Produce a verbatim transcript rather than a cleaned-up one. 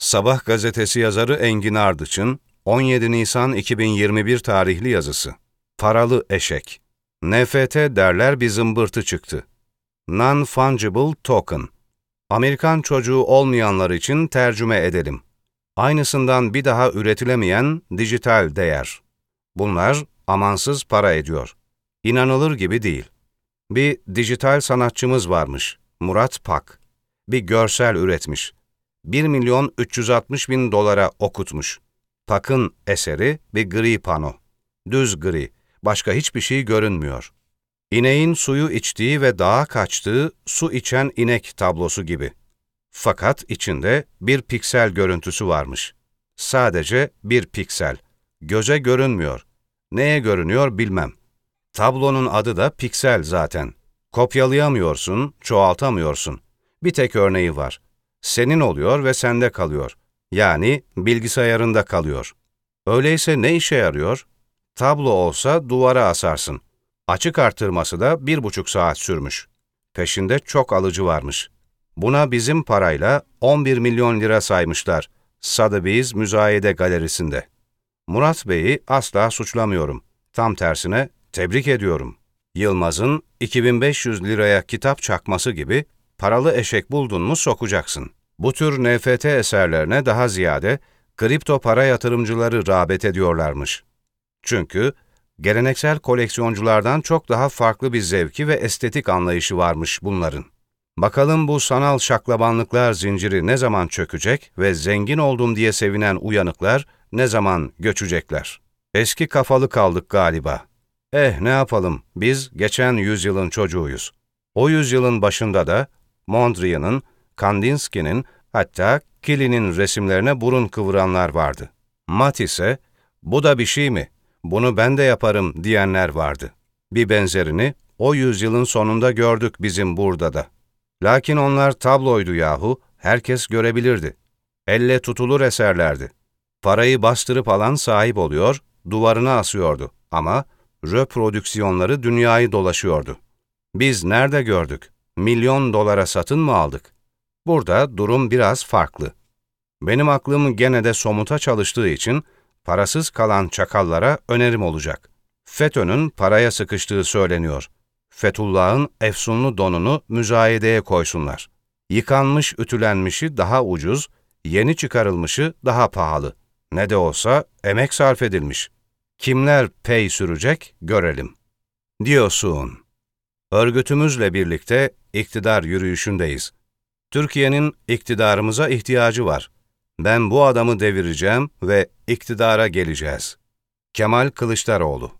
Sabah gazetesi yazarı Engin Ardıç'ın on yedi Nisan iki bin yirmi bir tarihli yazısı. Paralı eşek. N F T derler bir zımbırtı çıktı. Non-Fungible Token. Amerikan çocuğu olmayanlar için tercüme edelim. Aynısından bir daha üretilemeyen dijital değer. Bunlar amansız para ediyor. İnanılır gibi değil. Bir dijital sanatçımız varmış, Murat Pak. Bir görsel üretmiş. bir milyon üç yüz altmış bin dolara okutmuş. Pak'ın eseri bir gri pano. Düz gri, başka hiçbir şey görünmüyor. İneğin suyu içtiği ve dağa kaçtığı su içen inek tablosu gibi. Fakat içinde bir piksel görüntüsü varmış. Sadece bir piksel. Göze görünmüyor. Neye görünüyor bilmem. Tablonun adı da piksel zaten. Kopyalayamıyorsun, çoğaltamıyorsun. Bir tek örneği var. Senin oluyor ve sende kalıyor. Yani bilgisayarında kalıyor. Öyleyse ne işe yarıyor? Tablo olsa duvara asarsın. Açık arttırması da bir buçuk saat sürmüş. Peşinde çok alıcı varmış. Buna bizim parayla on bir milyon lira saymışlar. Sotheby's Müzayede Galerisi'nde. Murat Bey'i asla suçlamıyorum. Tam tersine tebrik ediyorum. Yılmaz'ın iki bin beş yüz liraya kitap çakması gibi paralı eşek buldun mu sokacaksın. Bu tür N F T eserlerine daha ziyade kripto para yatırımcıları rağbet ediyorlarmış. Çünkü geleneksel koleksiyonculardan çok daha farklı bir zevki ve estetik anlayışı varmış bunların. Bakalım bu sanal şaklabanlıklar zinciri ne zaman çökecek ve zengin oldum diye sevinen uyanıklar ne zaman göçecekler? Eski kafalı kaldık galiba. Eh ne yapalım, biz geçen yüzyılın çocuğuyuz. O yüzyılın başında da Mondrian'ın, Kandinsky'nin, hatta Kili'nin resimlerine burun kıvıranlar vardı. Matisse'e, bu da bir şey mi, bunu ben de yaparım diyenler vardı. Bir benzerini o yüzyılın sonunda gördük bizim burada da. Lakin onlar tabloydu yahu, herkes görebilirdi. Elle tutulur eserlerdi. Parayı bastırıp alan sahip oluyor, duvarına asıyordu ama reprodüksiyonları dünyayı dolaşıyordu. Biz nerede gördük? Milyon dolara satın mı aldık? Burada durum biraz farklı. Benim aklım gene de somuta çalıştığı için parasız kalan çakallara önerim olacak. FETÖ'nün paraya sıkıştığı söyleniyor. Fethullah'ın efsunlu donunu müzayedeye koysunlar. Yıkanmış ütülenmişi daha ucuz, yeni çıkarılmışı daha pahalı. Ne de olsa emek sarf edilmiş. Kimler pey sürecek görelim. Diyorsun. Örgütümüzle birlikte iktidar yürüyüşündeyiz. Türkiye'nin iktidarımıza ihtiyacı var. Ben bu adamı devireceğim ve iktidara geleceğiz. Kemal Kılıçdaroğlu.